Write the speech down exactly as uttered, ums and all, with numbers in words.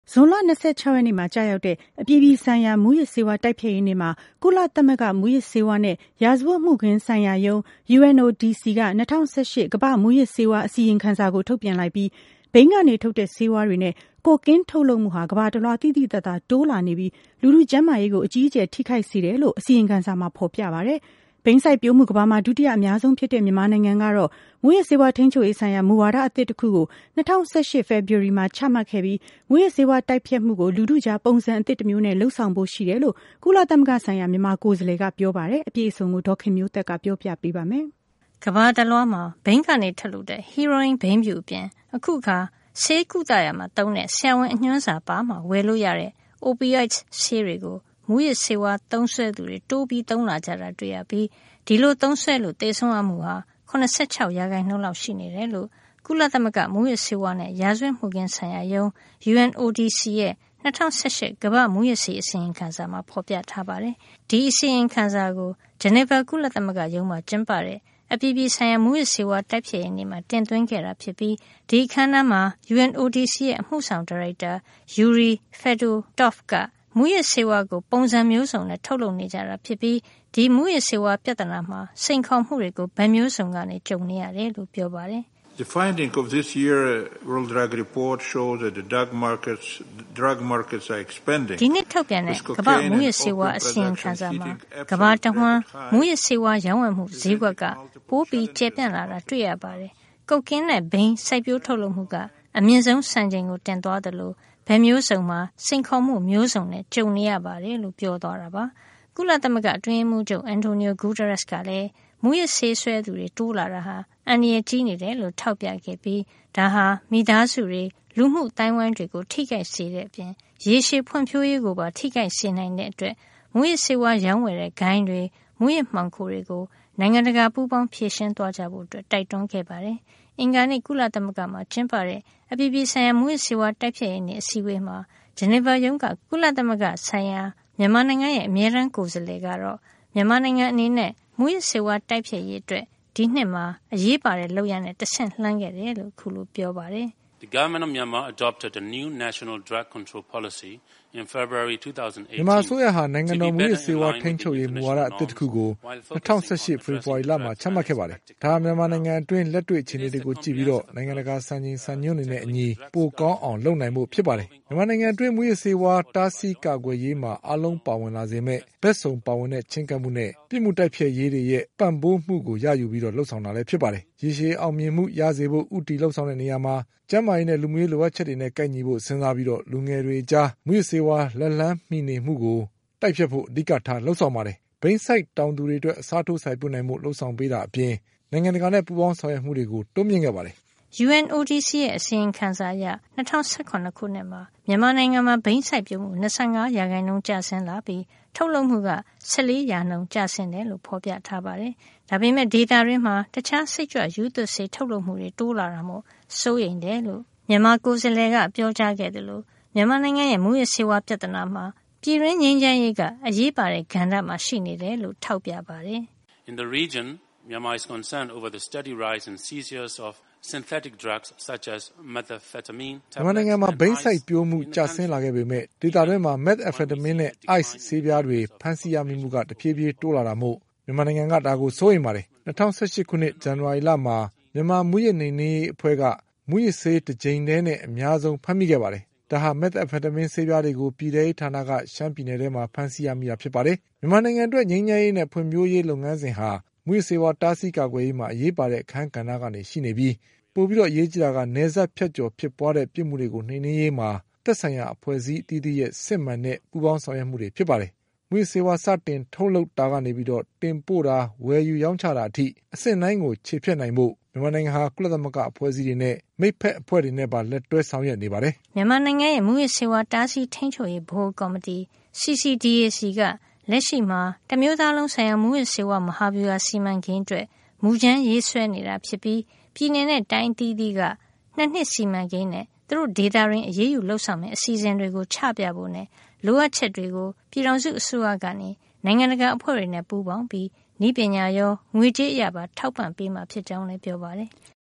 ဇွန်လ၂၆ရက်နေ့မှာကြာရောက်တဲ့အပြည်ပြည်ဆိုင်ရာမူးယစ်ဆေးဝါးတိုက်ဖျက်ရေးနေ့မှာကုလသမဂ္ဂမူးယစ်ဆေးဝါးနဲ့ရာဇဝတ်မှုခင်းဆိုင်ရာရုံး U N O D C က၂၀၁၈ကမ္ဘာ့မူးယစ်ဆေးဝါးအစီရင်ခံစာကိုထုတ်ပြန်လိုက်ပြီးဘိန်းကနေထုတ်တဲ့ဆေးဝါးတွေနဲ့ကိုကင်းထုတ်လုပ်မှုဟာကမ္ဘာတစ်လွှားသိသိသာသာတိုးလာနေပြီးလူထုကျန်းမာရေးကိုအကြီးအကျယ်ထိခိုက်စေတယ်လို့အစီရင်ခံစာမှာဖော်ပြပါတယ်။ဘိန်းစိုက်ပျိုးမှုကမ္ဘာမှာဒုတိယအများဆုံးဖြစ်တဲ့မြန်မာနိုင်ငံကတော့မူးယစ်ဆေးဝါးထိန်းချုပ်ရေးဆိုင်ရာမူဝါဒအသစ်တစ်ခုကို၂၀၁၈ဖေဖော်ဝါရီမှာချမှတ်ခဲ့ပြီးမူးယစ်ဆေးဝါးတိုက်ဖျက်မှုကိုလူထုကြားပုံစံအသစ်တစ်မျိုးနဲ့လှုပ်ဆောင်ဖို့ရှိတယ်လို့ကုလသမဂ္ဂဆိုင်ရာမြန်မာကိုယ်စားလှယ်ကပြောပါတယ်။အပြည့်အစုံကိုဒေါ်ခင်မျိုးသက်ကပြောပြပေးပါမယ်။ကမ္ဘာတစ်လွှားမှာဘိန်းကနေထုတ်လုပ်တဲ့ဟီရိုအင်းဘိန်းဖြူအပြင်အခုခါဆေးကုသရာမှာသုံးတဲ့ဆရာဝန်အညွှန်းစာပါမှဝယ်လို့ရတဲ့ opioids ဆေးတွေကိုမူးယစ်ဆေးဝါးသုံးစွဲသူတွေတိုးပြီးသုံးလာကြတာတွေ့ရပြီးဒီလိုသုံးစွဲလို့သေဆုံးရမှုဟာ၇၆ရာခိုင်နှုန်းလောက်ရှိနေတယ်လို့ကုလသမဂ္ဂမူးယစ်ဆေးဝါးနဲ့ရာဇဝတ်မှုခင်းဆိုင်ရာရုံး U N O D C ရဲ့၂၀၁၈ကမ္ဘာ့မူးယစ်ဆေးအစီရင်ခံစာမှာဖော်ပြထားပါတယ်။ဒီအစီရင်ခံစာကိုဂျနီဗာကုလသမဂ္ဂရုံးမှာကျင်းပတဲ့အပြည်ပြည်ဆိုင်ရာမူးယစ်ဆေးဝါးတိုက်ဖျက်ရေးနေ့မှာတင်သွင်းခဲ့တာဖြစ်ပြီးဒီအခမ်းအနားမှာ U N O D C ရဲ့အမှုဆောင်ဒါရိုက်တာ Yuri Fedotov ကမူးယစ်ဆေးဝါးကိုပုံစံမျိုးစုံနဲ့ထုတ်လုပ်နေကြတာဖြစ်ပြီးဒီမူးယစ်ဆေးဝါးပြဿနာမှာစိန်ခေါ်မှုတွေကိုဗန်မျိုးစုံကနေကြုံနေရတယ်လို့ပြောပါတယ်။ The finding of this year World Drug Report shows that the drug markets drug markets are expanding. ဒီနှစ်ထုတ်ပြန်တဲ့ကမ္ဘာမူးယစ်ဆေးဝါးအစီရင်ခံစာမှာကမ္ဘာတဝန်းမူးယစ်ဆေးဝါးရောင်းဝယ်မှုဈေးကွက်ကပိုပြီးကျယ်ပြန့်လာတာတွေ့ရပါတယ်။ကုတ်ကင်းနဲ့ဘိန်းစိုက်ပျိုးထုတ်လုပ်မှုကအမြင့်ဆုံးစံချိန်ကိုတင်သွားတယ်လို့ဗန်မျိုးစုံမှာစိန်ခေါ်မှုမျိုးစုံနဲ့ကြုံနေရပါတယ်လို့ပြောသွားတာပါ။ကုလသမဂ္ဂအတွင်းရေးမှူးချုပ်အန်တိုနီယိုဂူတာရက်စ်ကလည်းမူးယစ်ဆေးဆွဲသူတွေတိုးလာတာဟာအန္တရာယ်ကြီးနေတယ်လို့ထောက်ပြခဲ့ပြီးဒါဟာမိသားစုတွေလူမှုတိုင်းဝိုင်းတွေကိုထိခိုက်စေတဲ့အပြင်ရေရှည်ဖွံ့ဖြိုးရေးကိုပါထိခိုက်စေနိုင်တဲ့အတွက်မူးယစ်ဆေးဝါးရောင်းဝယ်တဲ့ဂိုဏ်းတွေမူးယစ်မှောင်ခိုတွေကိုနိုင်ငံတကာပူးပေါင်းဖြေရှင်းသွားကြဖို့အတွက်တိုက်တွန်းခဲ့ပါတယ်။အင်္ဂါနေ့ကုလသမဂ္ဂမှာကျင်းပတဲ့အပြည်ပြည်ဆိုင်ရာမူးယစ်ဆေးဝါးတိုက်ဖျက်ရေးနေ့အစည်းအဝေးမှာဂျနီဗာရုံးကကုလသမဂ္ဂဆိုင်ရာမြန်မာနိုင်ငံရဲ့အမြဲတမ်းကိုယ်စားလှယ်ကတော့မြန်မာနိုင်ငံအနေနဲ့မူးယစ်ဆေးဝါးတိုက်ဖျက်ရေးအတွက်ဒီနှစ်မှာအရေးပါတဲ့လုပ်ရတဲ့တဆင့်လှမ်းခဲ့တယ်လို့ခုလိုပြောပါတယ်။ The government of Myanmar adopted a new national drug control policy in February twenty eighteen. မြန်မာဆိုရဟာနိုင်ငံတော်မူးယစ်ဆေးဝါးထိန်းချုပ်ရေးမူဝါဒအသစ်တစ်ခုကို၂၀၁၈ဖေဖော်ဝါရီလမှာချမှတ်ခဲ့ပါတယ်။ဒါမြန်မာနိုင်ငံအတွင်းလက်တွေ့အခြေအနေတွေကိုကြည့်ပြီးတော့နိုင်ငံတကာစံချိန်စံညွှန်းတွေနဲ့အညီပိုကောင်းအောင်လုပ်နိုင်ဖို့ဖြစ်ပါတယ်။မြန်မာနိုင်ငံအတွင်းမူးယစ်ဆေးဝါးတားဆီးကာကွယ်ရေးမှာအလုံးပါဝင်လာစေမဲ့ဘက်စုံပါဝင်တဲ့ချင်းကပ်မှုနဲ့ပြည်မှုတိုက်ဖျက်ရေးတွေရဲ့ပံ့ပိုးမှုကိုရယူပြီးတော့လှုပ်ဆောင်တာလည်းဖြစ်ပါတယ်။ရေရှည်အောင်မြင်မှုရစေဖို့ဥတီလှုပ်ဆောင်တဲ့နေရာမှာကျန်းမာရေးနဲ့လူမျိုးရေးလိုအပ်ချက်တွေနဲ့ကိုက်ညီဖို့စဉ်းစားပြီးတော့လူငယ်တွေကြားမူးယစ်ဆေးဝါးလက်လန်းမိနေမှုကိုတိုက်ဖြတ်ဖို့အဓိကထားလှုပ်ဆောင်ပါတယ်။ဘိန်းစိုက်တောင်သူတွေအတွက်အစားထိုးစိုက်ပျိုးနိုင်မှုလှုပ်ဆောင်ပေးတာအပြင်နိုင်ငံတကာနဲ့ပူးပေါင်းဆောင်ရွက်မှုတွေကိုတိုးမြင့်ခဲ့ပါတယ်။ U N O D C ရဲ့အစီရင်ခံစာအရ၂၀၁၇ခုနှစ်မှာမြန်မာနိုင်ငံမှာဘိန်းစိုက်ပျိုးမှု၂၅ရာခိုင်နှုန်းကျဆင်းလာပြီးထုတ်လုပ်မှုက၁၄ရာနှုန်းကျဆင်းတယ်လို့ဖော်ပြထားပါတယ်။ဒါပေမဲ့ဒေတာရင်းမှာတခြားစိတ်ကြွယူသွဆေးထုတ်လုပ်မှုတွေတိုးလာတာမို့စိုးရိမ်တယ်လို့မြန်မာကိုယ်စားလှယ်ကပြောကြားခဲ့တယ်လို့မြန်မာနိုင်ငံရဲ့မူးယစ်ဆေးဝါးပြဿနာမှာပြည်တွင်းငြိမ်းချမ်းရေးကအရေးပါတဲ့ကဏ္ဍမှာရှိနေတယ်လို့ထောက်ပြပါတယ်။ In the region, Myanmar is concerned over the steady rise in seizures of synthetic drugs such as methamphetamine. မြန်မာနိုင်ငံမှာဘိန်းစိုက်ပျိုးမှုကျဆင်းလာခဲ့ပေမဲ့ဒေတာတွင်းမှာ methamphetamine နဲ့ ice ဆေးပြားတွေဖမ်းဆီးရမိမှုကတဖြည်းဖြည်းတိုးလာတာမို့မြန်မာနိုင်ငံကဒါကိုစိုးရိမ်ပါတယ်။၂၀၁၈ခုနှစ်ဇန်နဝါရီလမှာမြန်မာမူးယစ်နှိမ်နင်းရေးအဖွဲ့ကမူးယစ်ဆေးတစ်ကြိမ်တည်းနဲ့အများဆုံးဖမ်းမိခဲ့ပါတယ်။ဒါဟာ methamphetamine ဆေးပြားတွေကိုပြည်ထရေးဌာနကရှမ်းပြည်နယ်ထဲမှာဖမ်းဆီးရမိတာဖြစ်ပါတယ်။မြန်မာနိုင်ငံအတွက်ငြိမ်းချမ်းရေးနဲ့ဖွံ့ဖြိုးရေးလုပ်ငန်းစဉ်ဟာမူးယစ်ဆေးဝါးတားဆီးကာကွယ်ရေးမှာအရေးပါတဲ့အခန်းကဏ္ဍကနေရှိနေပြီးပိုပြီးတော့အရေးကြီးတာကနယ်စပ်ဖြတ်ကျော်ဖြစ်ပွားတဲ့ပြစ်မှုတွေကိုနှိမ်နင်းရေးမှာသက်ဆိုင်ရာအဖွဲ့အစည်းအသီးသီးရဲ့စစ်မှန်တဲ့ပူးပေါင်းဆောင်ရွက်မှုတွေဖြစ်ပါတယ်။မူးယစ်ဆေးဝါးစတင်ထုတ်လုပ်တာကနေပြီးတော့တင်ပို့တာဝယ်ယူရောင်းချတာအထိအဆင့်တိုင်းကိုခြေဖြတ်နိုင်ဖို့မြန်မာနိုင်ငံဟာကုလသမဂ္ဂအဖွဲ့အစည်းတွေနဲ့မိတ်ဖက်အဖွဲ့တွေနဲ့ပါလက်တွဲဆောင်ရွက်နေပါတယ်။မြန်မာနိုင်ငံရဲ့မူးယစ်ဆေးဝါးတားဆီးထိန်းချုပ်ရေးဗဟိုကော်မတီ C C D A C ကလက်ရှိမှာတမျိုးသားလုံးဆိုင်ရာမူးယစ်ဆေးဝါးမဟာဗျူဟာစီမံကိန်းအတွက်မူကြမ်းရေးဆွဲနေတာဖြစ်ပြီးပြည်내နဲ့တိုင်းအသီးသီးကနှစ်နှစ်စီမံကိန်းနဲ့သူတို့ဒေတာရင်းအရေးယူလှုပ်ဆောင်မယ့်အစီအစဉ်တွေကိုချပြဖို့နဲ့လိုအပ်ချက်တွေကိုပြည်ထောင်စုအစိုးရကနေနိုင်ငံတကာအဖွဲ့တွေနဲ့ပူးပေါင်းပြီးနည်းပညာရောငွေကြေးအရပါထောက်ပံ့ပေးမှာဖြစ်ကြောင်းလည်းပြောပါတယ်။